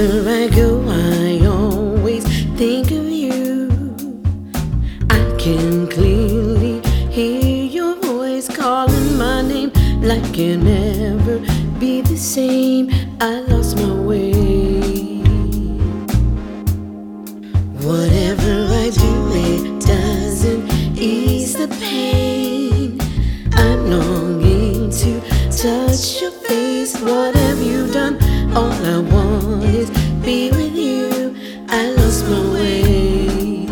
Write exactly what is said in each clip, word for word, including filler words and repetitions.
Wherever I go, I always think of you. I can clearly hear your voice calling my name, like I can never be the same. I lost my way. Whatever I do, it doesn't ease the pain. I'm longing to touch your face. What have you done? All I want is be with you. I lost my way.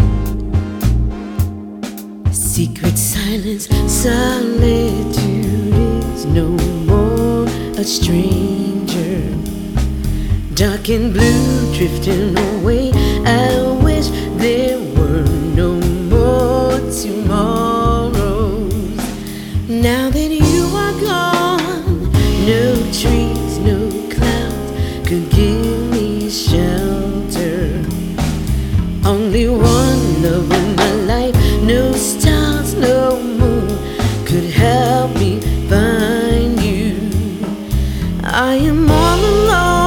Secret silence, solitude is no more a stranger. Dark and blue drifting away. I wish there were no more tomorrows. Now that you are gone, no trees, no clouds could give me shelter. Only one love in my life, no stars, no moon could help me find you. I am all alone.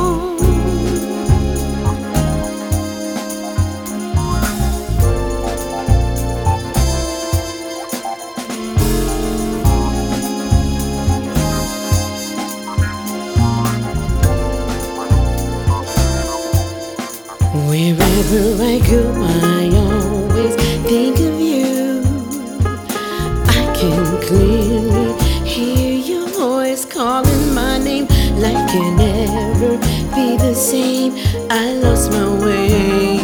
Wherever I go, I always think of you. I can clearly hear your voice calling my name, like I can never be the same. I lost my way.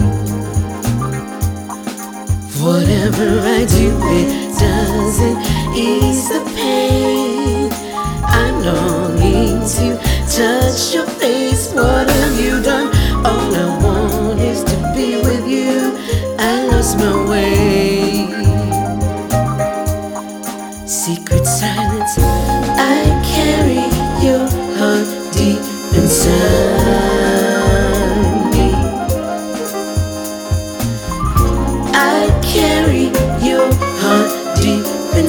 Whatever I do, it doesn't ease the pain. I'm longing to touch your face. What have you done? All I want is to be with you. I lost my way. Secret silence, I carry your heart deep inside me. I carry your heart deep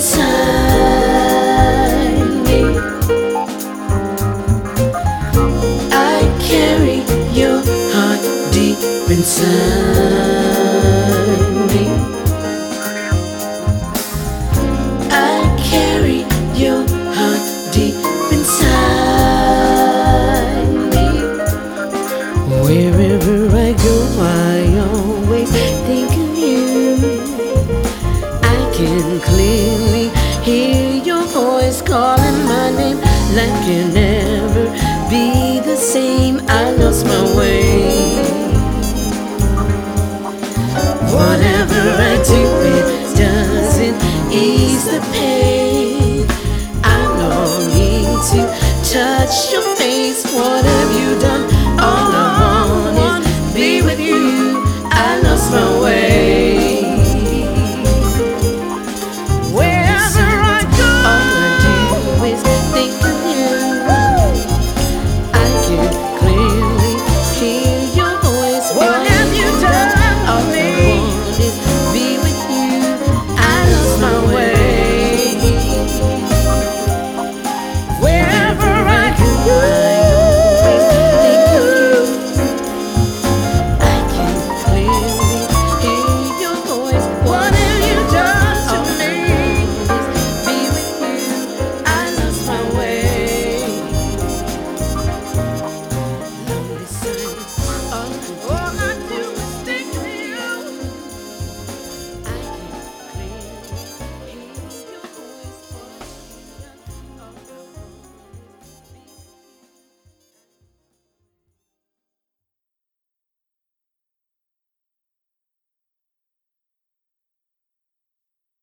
inside me. I carry your heart deep inside me. I carry your heart deep inside me. Wherever I go, I always think of you. I can clearly hear your voice calling my name, like I can never be the same. I lost my way. Whatever I do, it doesn't ease the pain. I'm longing to touch your face. What